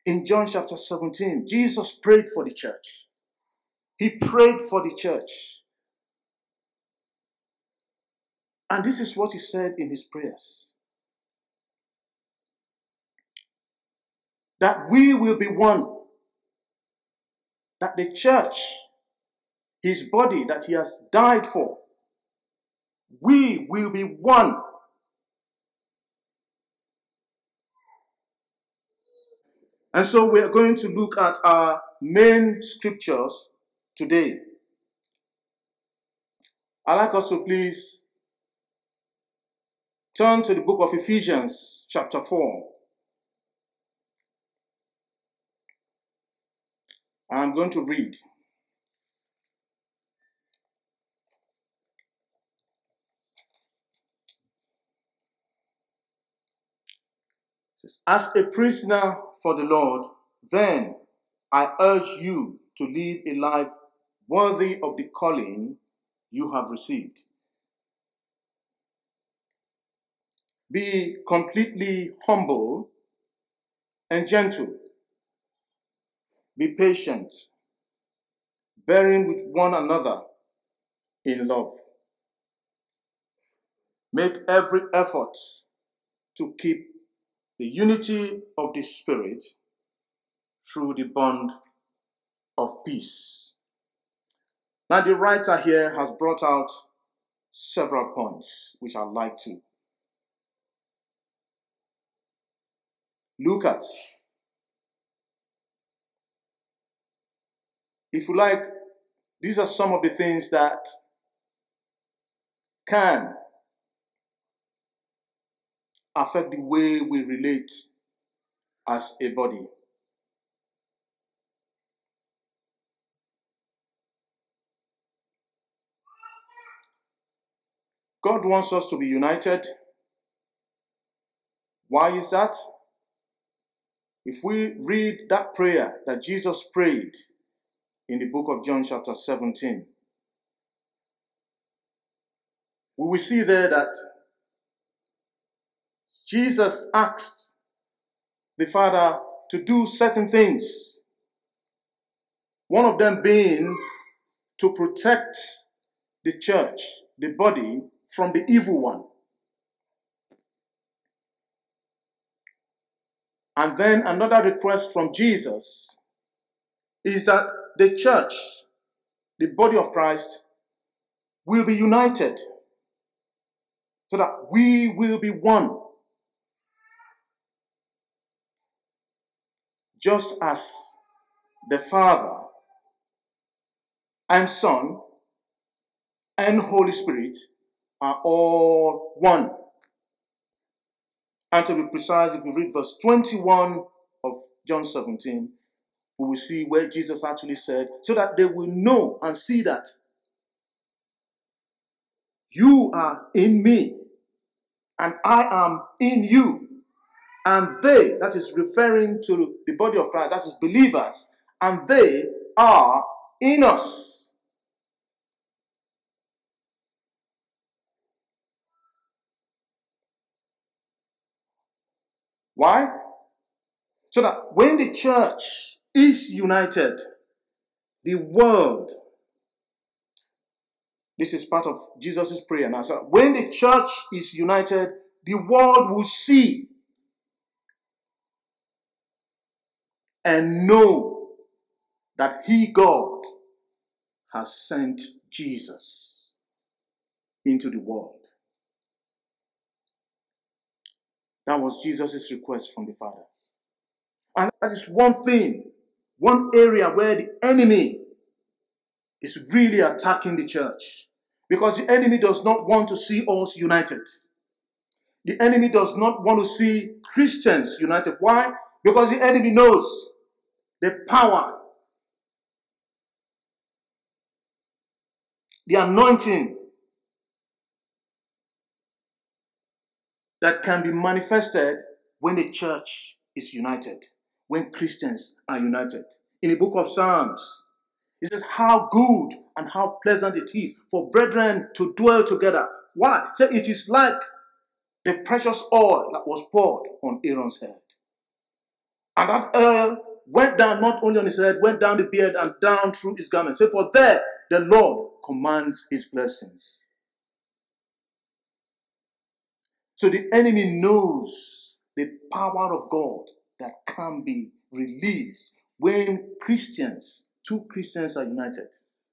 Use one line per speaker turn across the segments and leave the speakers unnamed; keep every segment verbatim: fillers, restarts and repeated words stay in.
in John chapter seventeen, Jesus prayed for the church. He prayed for the church. And this is what he said in his prayers. That we will be one. That the church, his body that he has died for, we will be one. And so we are going to look at our main scriptures today. I'd like us to please turn to the book of Ephesians chapter four. I'm going to read. As a prisoner for the Lord, then I urge you to live a life worthy of the calling you have received. Be completely humble and gentle. Be patient, bearing with one another in love. Make every effort to keep the unity of the Spirit through the bond of peace. Now the writer here has brought out several points which I'd like to look at. If you like, these are some of the things that can affect the way we relate as a body. God wants us to be united. Why is that? If we read that prayer that Jesus prayed in the book of John chapter seventeen, we will see there that Jesus asked the Father to do certain things. One of them being to protect the church, the body, from the evil one. And then another request from Jesus is that the church, the body of Christ, will be united so that we will be one. Just as the Father and Son and Holy Spirit are all one. And to be precise, if we read verse twenty-one of John seventeen, we will see where Jesus actually said, so that they will know and see that you are in me and I am in you. And they, that is referring to the body of Christ, that is believers, and they are in us. Why? So that when the church is united, the world, this is part of Jesus' prayer now. So when the church is united, the world will see and know that He, God, has sent Jesus into the world. That was Jesus' request from the Father. And that is one thing, one area where the enemy is really attacking the church. Because the enemy does not want to see us united. The enemy does not want to see Christians united. Why? Because the enemy knows the power, the anointing that can be manifested when the church is united, when Christians are united. In the book of Psalms, it says how good and how pleasant it is for brethren to dwell together. Why? So it is like the precious oil that was poured on Aaron's head. And that oil went down not only on his head, went down the beard and down through his garment. So for there, the Lord commands his blessings. So the enemy knows the power of God that can be released when Christians, two Christians are united.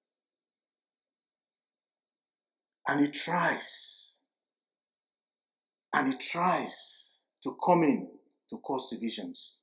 And he tries, and he tries to come in to cause divisions.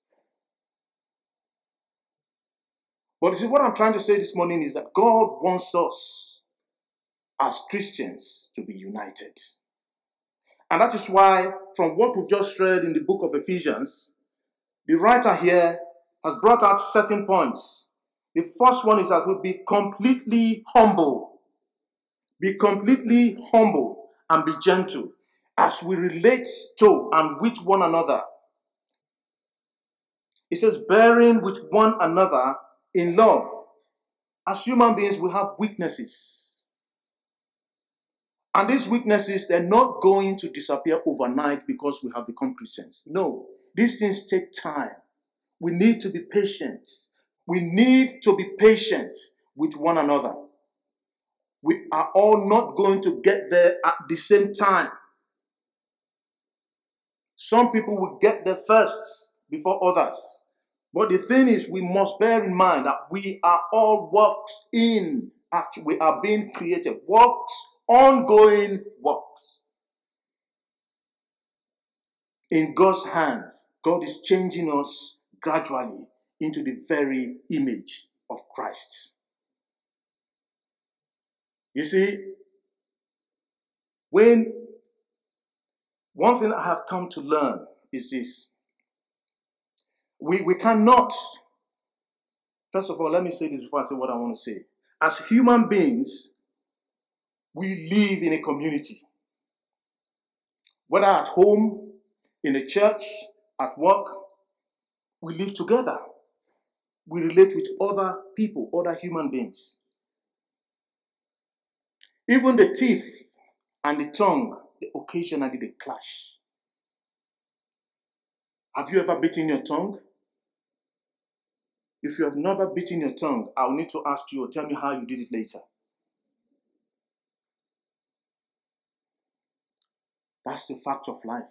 But you see, what I'm trying to say this morning is that God wants us as Christians to be united. And that is why, from what we've just read in the book of Ephesians, the writer here has brought out certain points. The first one is that we'll be completely humble. Be completely humble and be gentle as we relate to and with one another. It says, bearing with one another in love. As human beings, we have weaknesses. And these weaknesses, they're not going to disappear overnight because we have become Christians. No, these things take time. We need to be patient. We need to be patient with one another. We are all not going to get there at the same time. Some people will get there first before others. But the thing is, we must bear in mind that we are all works in act. We are being created. Works, ongoing works. In God's hands, God is changing us gradually into the very image of Christ. You see, when one thing I have come to learn is this. We, we cannot, first of all, let me say this before I say what I want to say. As human beings, we live in a community. Whether at home, in a church, at work, we live together. We relate with other people, other human beings. Even the teeth and the tongue, they occasionally they clash. Have you ever bitten your tongue? If you have never bitten your tongue, I'll need to ask you or tell me how you did it later. That's the fact of life.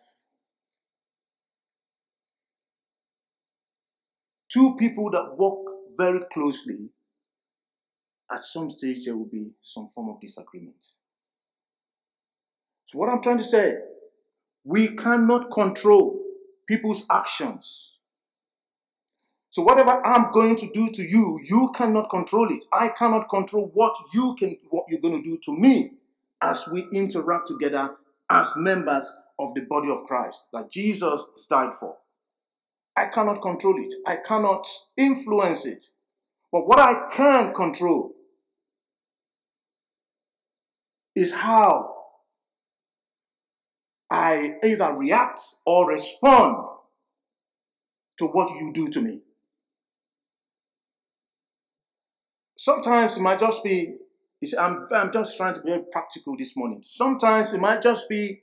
Two people that walk very closely, at some stage there will be some form of disagreement. So what I'm trying to say, we cannot control people's actions. So whatever I'm going to do to you, you cannot control it. I cannot control what you can, what you're going to do to me as we interact together as members of the body of Christ that Jesus died for. I cannot control it. I cannot influence it. But what I can control is how I either react or respond to what you do to me. Sometimes it might just be, I'm, I'm just trying to be very practical this morning. Sometimes it might just be,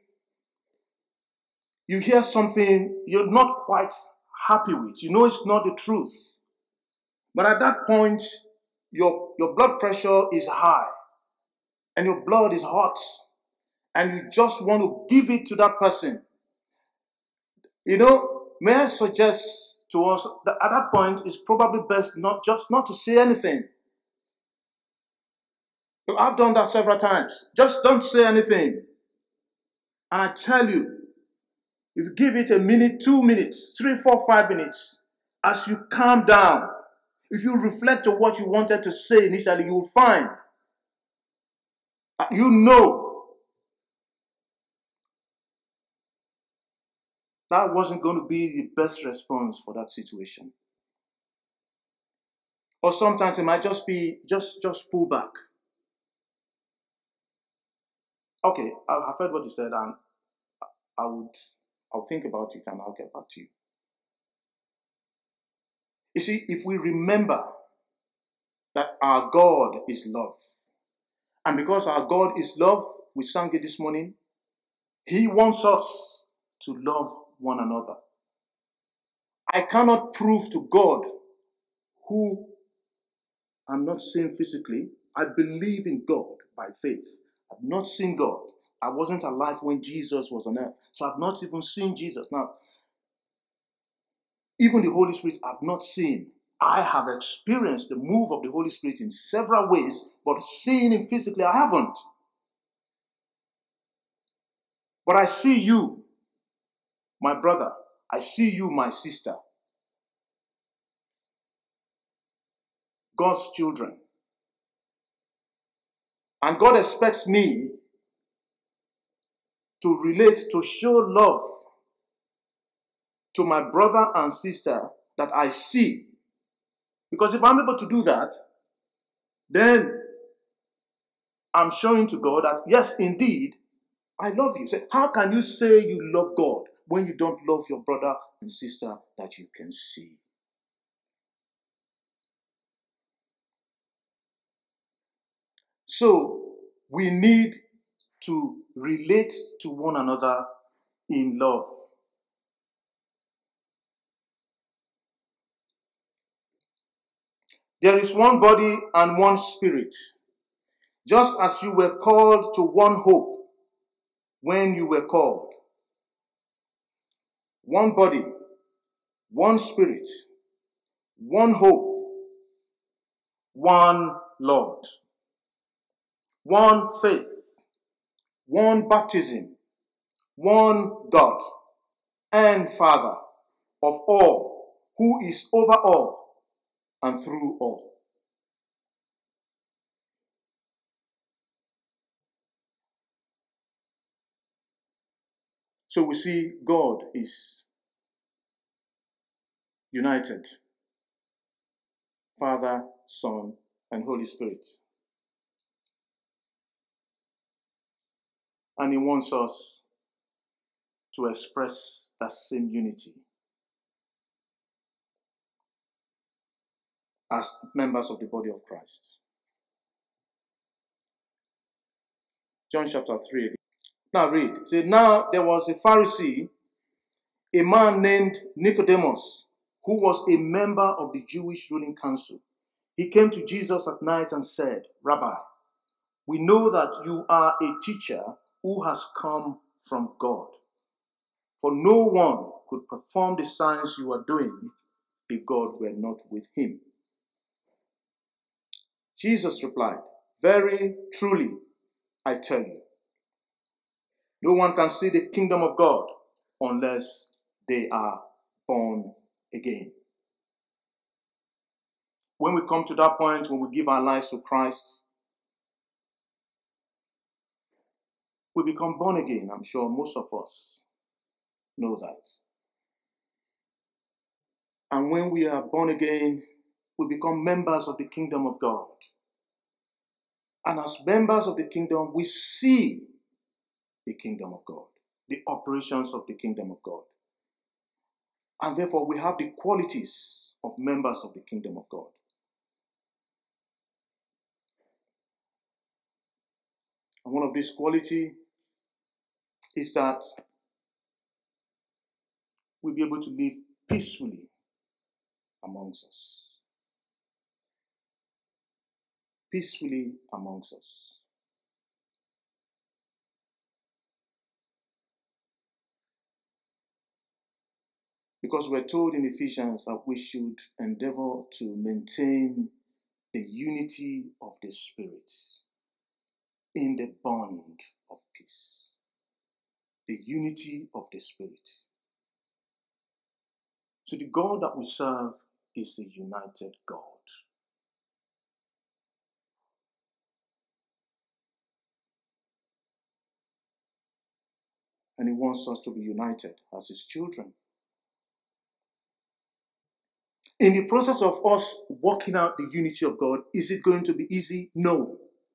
you hear something you're not quite happy with. You know it's not the truth. But at that point, your, your blood pressure is high and your blood is hot and you just want to give it to that person. You know, may I suggest to us that at that point it's probably best not just not to say anything. I've done that several times. Just don't say anything. And I tell you, if you give it a minute, two minutes, three, four, five minutes, as you calm down, if you reflect on what you wanted to say initially, you will find that you know that wasn't going to be the best response for that situation. Or sometimes it might just be, just, just pull back. Okay, I've heard what you said, and I would, I'll think about it and I'll get back to you. You see, if we remember that our God is love, and because our God is love, we sang it this morning, He wants us to love one another. I cannot prove to God, who I'm not saying physically, I believe in God by faith. I've not seen God. I wasn't alive when Jesus was on earth. So I've not even seen Jesus. Now, even the Holy Spirit I've not seen. I have experienced the move of the Holy Spirit in several ways, but seeing him physically, I haven't. But I see you, my brother. I see you, my sister. God's children. And God expects me to relate, to show love to my brother and sister that I see. Because if I'm able to do that, then I'm showing to God that, yes, indeed, I love you. Say, how can you say you love God when you don't love your brother and sister that you can see? So, we need to relate to one another in love. There is one body and one spirit, just as you were called to one hope when you were called. One body, one spirit, one hope, one Lord, one faith, one baptism, one God and Father of all, who is over all and through all. So we see God is united. Father, Son, and Holy Spirit. And he wants us to express that same unity as members of the body of Christ. John chapter three. Now read. It says, now there was a Pharisee, a man named Nicodemus, who was a member of the Jewish ruling council. He came to Jesus at night and said, Rabbi, we know that you are a teacher who has come from God. For no one could perform the signs you are doing if God were not with him. Jesus replied, very truly, I tell you, no one can see the kingdom of God unless they are born again. When we come to that point, when we give our lives to Christ, we become born again. I'm sure most of us know that. And when we are born again, we become members of the kingdom of God. And as members of the kingdom, we see the kingdom of God, the operations of the kingdom of God. And therefore, we have the qualities of members of the kingdom of God. And one of these qualities is that we'll be able to live peacefully amongst us. Peacefully amongst us. Because we're told in Ephesians that we should endeavor to maintain the unity of the Spirit in the bond of peace. The unity of the Spirit. So the God that we serve is a united God. And he wants us to be united as his children. In the process of us working out the unity of God, is it going to be easy? No.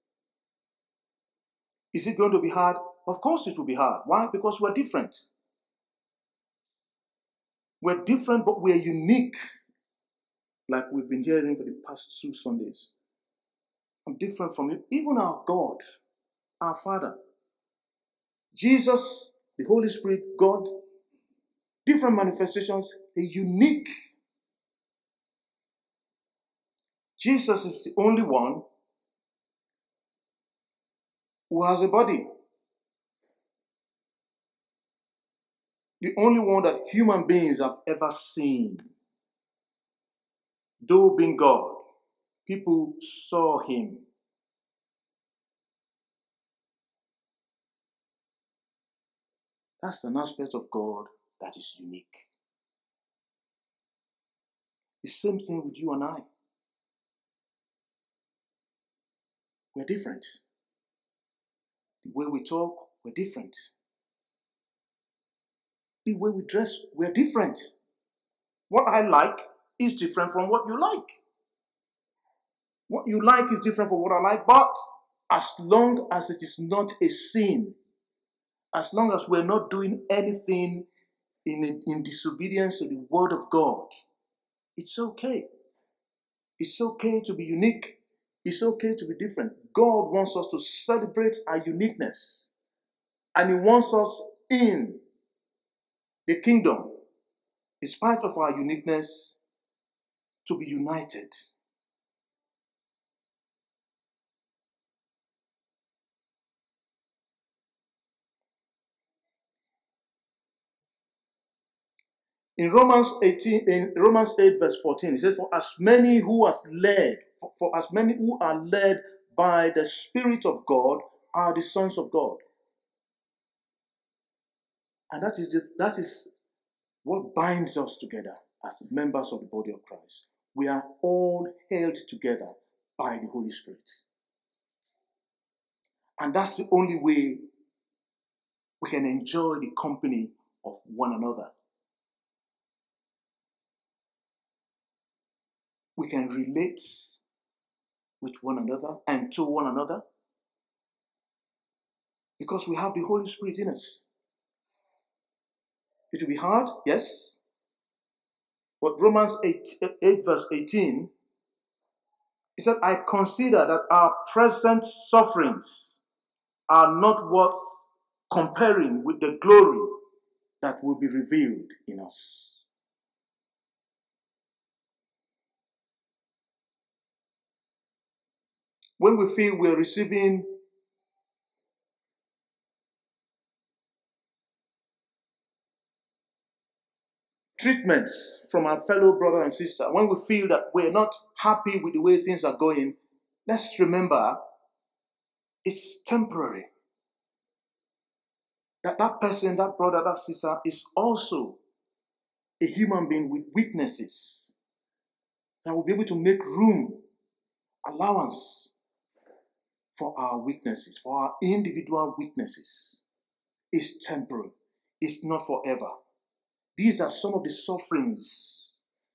Is it going to be hard? Of course it will be hard. Why? Because we're different. We're different, but we're unique. Like we've been hearing for the past two Sundays. I'm different from you. Even our God, our Father. Jesus, the Holy Spirit, God, different manifestations, a unique. Jesus is the only one who has a body. The only one that human beings have ever seen. Though being God, people saw him. That's an aspect of God that is unique. The same thing with you and I. We're different. The way we talk, we're different. The way we dress, we're different. What I like is different from what you like. What you like is different from what I like, but as long as it is not a sin, as long as we're not doing anything in, in disobedience to the word of God, it's okay. It's okay to be unique. It's okay to be different. God wants us to celebrate our uniqueness. And he wants us in the kingdom, in spite of our uniqueness, to be united. In Romans eighteen, in Romans eight, verse fourteen, it says, For as many who are led, for, for as many who are led by the Spirit of God are the sons of God. And that is the, that is what binds us together as members of the body of Christ. We are all held together by the Holy Spirit. And that's the only way we can enjoy the company of one another. We can relate with one another and to one another because we have the Holy Spirit in us. It will be hard, yes. But Romans eight, eight verse eighteen, it said, I consider that our present sufferings are not worth comparing with the glory that will be revealed in us. When we feel we're receiving treatments from our fellow brother and sister, when we feel that we're not happy with the way things are going, let's remember it's temporary. That that person, that brother, that sister is also a human being with weaknesses that will be able to make room, allowance for our weaknesses, for our individual weaknesses. It's temporary. It's not forever. These are some of the sufferings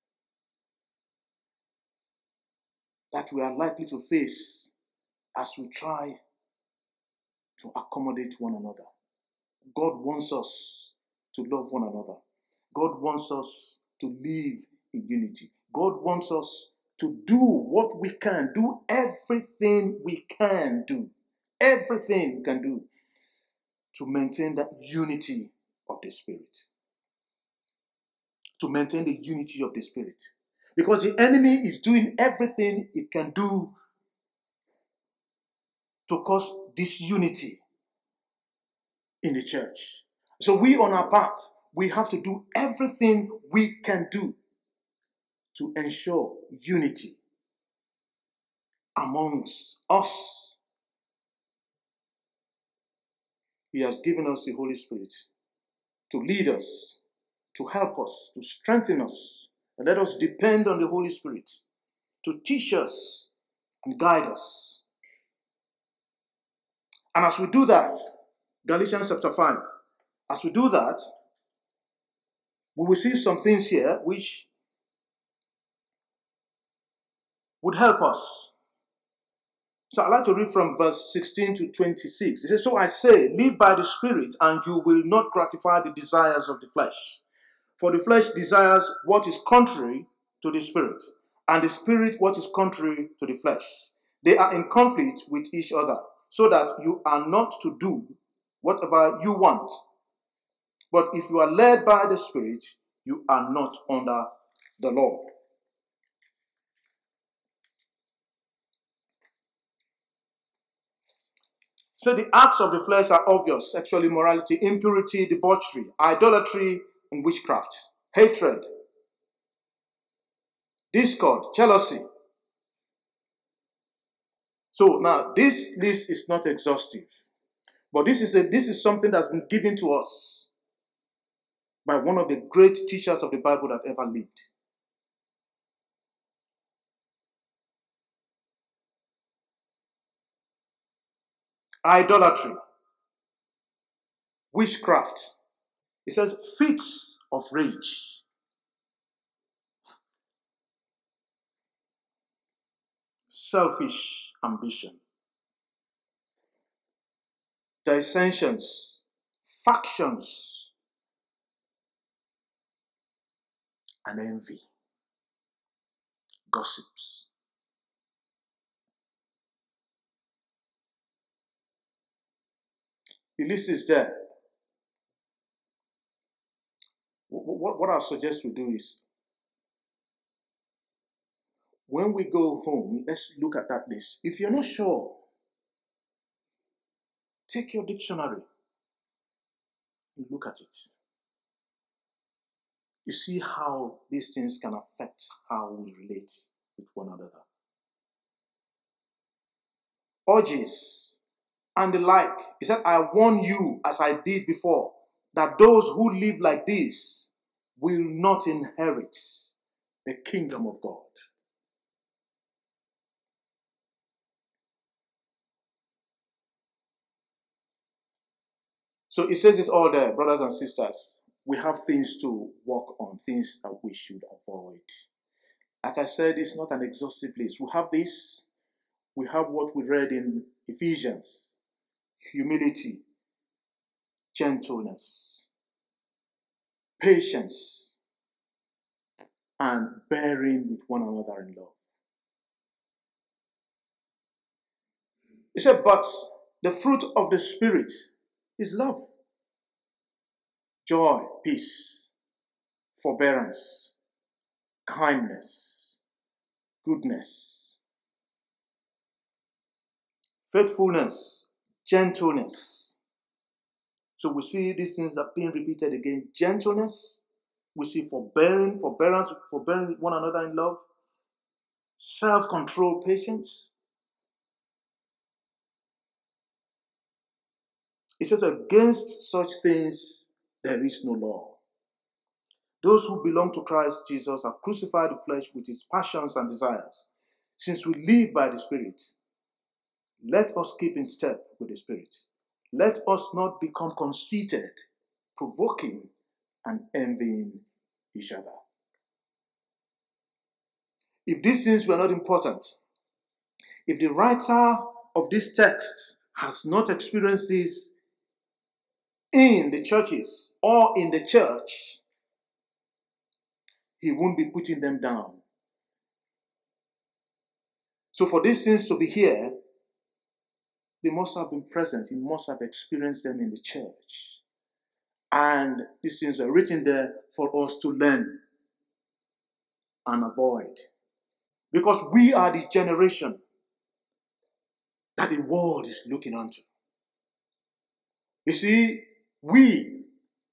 that we are likely to face as we try to accommodate one another. God wants us to love one another. God wants us to live in unity. God wants us to do what we can, do everything we can do, everything we can do to maintain that unity of the Spirit. To maintain the unity of the Spirit. Because the enemy is doing everything it can do to cause disunity in the church. So we on our part, we have to do everything we can do to ensure unity amongst us. He has given us the Holy Spirit to lead us, to help us, to strengthen us. And let us depend on the Holy Spirit to teach us and guide us. And as we do that, Galatians chapter five, as we do that, we will see some things here which would help us. So I'd like to read from verse sixteen to twenty-six. It says, So I say, live by the Spirit, and you will not gratify the desires of the flesh. For the flesh desires what is contrary to the Spirit, and the Spirit what is contrary to the flesh. They are in conflict with each other, so that you are not to do whatever you want. But if you are led by the Spirit, You are not under the law. So the acts of the flesh are obvious: sexual immorality, impurity, debauchery, idolatry, and witchcraft, hatred, discord, jealousy. So now this list is not exhaustive, but this is a, this is something that's been given to us by one of the great teachers of the Bible that ever lived. Idolatry, witchcraft. It says fits of rage, selfish ambition, dissensions, factions, and envy, gossips. The list is there. What, what I suggest we do is, when we go home, let's look at that list. If you're not sure, take your dictionary and look at it. You see how these things can affect how we relate with one another. Orgies and the like. He said, I warn you, as I did before, that those who live like this will not inherit the kingdom of God. So it says it all there, brothers and sisters. We have things to work on, things that we should avoid. Like I said, it's not an exhaustive list. We have this. We have what we read in Ephesians: humility, gentleness, patience, and bearing with one another in love. He said, but the fruit of the Spirit is love, joy, peace, forbearance, kindness, goodness, faithfulness, gentleness. So we see these things are being repeated again. Gentleness, we see forbearing, forbearance, forbearing one another in love, self-control, patience. It says, against such things there is no law. Those who belong to Christ Jesus have crucified the flesh with its passions and desires. Since we live by the Spirit, let us keep in step with the Spirit. Let us not become conceited, provoking, and envying each other. If these things were not important, if the writer of this text has not experienced this in the churches or in the church, he won't be putting them down. So for these things to be here, they must have been present. He must have experienced them in the church. And these things are written there for us to learn and avoid. Because we are the generation that the world is looking unto. You see, we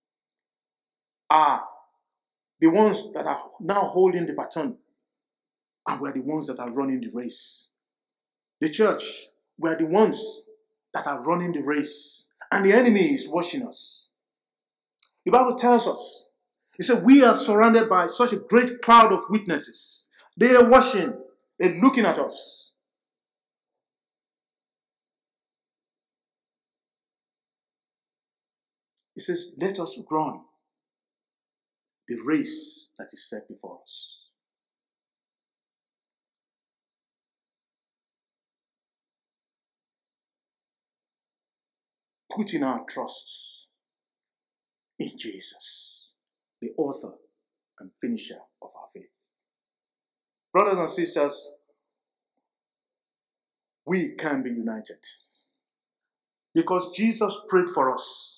are the ones that are now holding the baton, and we're the ones that are running the race. The church, we're the ones that are running the race, and the enemy is watching us. The Bible tells us, it said, we are surrounded by such a great cloud of witnesses. They are watching, they're looking at us. It says, let us run the race that is set before us. Putting our trusts in Jesus, the author and finisher of our faith. Brothers and sisters, we can be united because Jesus prayed for us.